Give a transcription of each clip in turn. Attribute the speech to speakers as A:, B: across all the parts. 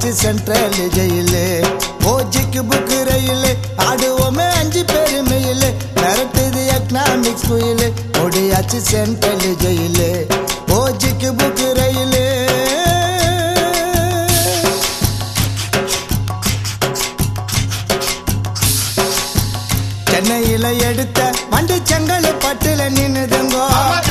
A: ஓடியாச்சு central ஜெயிலே ஓ ஜிக்கு book ரயிலே ஆடுவோமே 5 பெருமையிலே மிரட்டுது economics குயிலே ஓடியாச்சு central ஜெயிலே ஓ ஜிக்கு புக்கு ரயிலே சென்னையில எடுத்த வண்டி செங்கல்பட்டுல நின்னுதுங்கோ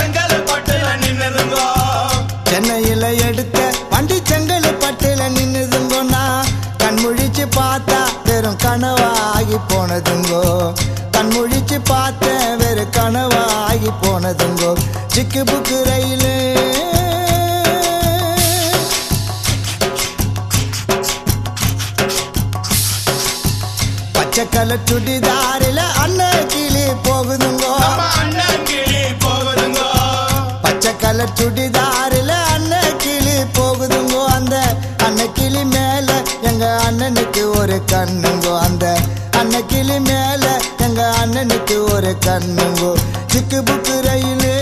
A: சென்னையில எடுத்த வண்டி செங்கல்பட்டுல நின்னுதுங்கோன்னா கண்முழிச்சு பார்த்தா வெறும் கனவாகி போனதுங்கோ கண்முழிச்சு பார்த்தேன் வெறும் கனவாகி போனதுங்கோ சிக்கு புக்கு ரயிலே பச்சை கலர் சுடிதாரில அண்ணன் கிளி போகுதுங்கோ பச்சை கலர் சுடிதாரில அண்ணன் கிளி போகுதுங்கோ அந்த அண்ணன் கிளி மேல எங்க அண்ணனுக்கு ஒரு கண்ணுங்கோ அந்த அண்ணன் கிளி மேல எங்க அண்ணனுக்கு ஒரு கண்ணுங்கோ சிக்கு புக்கு ரயிலே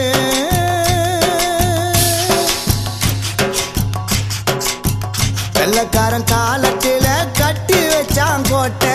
A: வெள்ளக்காரன் காலத்தில கட்டி வச்சான் கோட்டை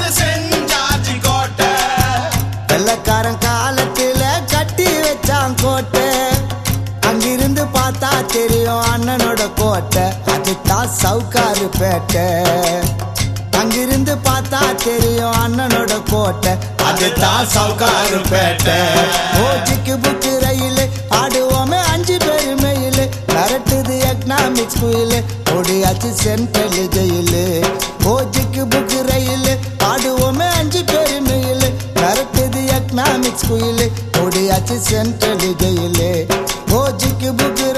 A: வெள்ளக்காரன் காலத்தில கட்டி வச்சான் கோட்டை அங்கிருந்து பார்த்தா தெரியும் அண்ணனோட கோட்டை அதுதான் சவுக்காரு பேட்டை அங்கிருந்து பார்த்தா தெரியும் அண்ணனோட கோட்டை அதுதான் சவுக்காரு பேட்டை ஓ ஜிக்கு புக்கு ரயிலே ஆடுவோமே 5 பெருமையிலே மிரட்டுது எக்கனாமிக்ஸ் குயிலே ஓடியாச்சு சென்ட்ரல் ஜெயிலே ஓ ஜிக்கு புக்கு ரயிலே ஆடுவோமே 5 பெருமையிலே மிரட்டுது எக்கனாமிக்ஸ் குயிலே ஓடியாச்சு சென்ட்ரல் ஜெயிலே ஓ ஜிக்கு புக்கு